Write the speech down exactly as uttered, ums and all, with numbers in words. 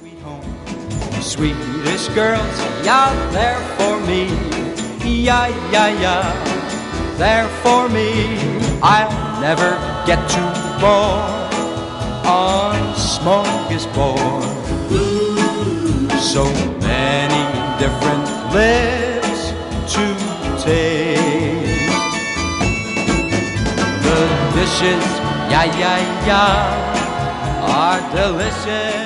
Sweet home, Swedish girls, yeah, they're for me. Yeah, yeah, yeah, they're for me. I'll never get too bored on smorgasbord. So many different lips to taste. The dishes, yeah, yeah, yeah, are delicious.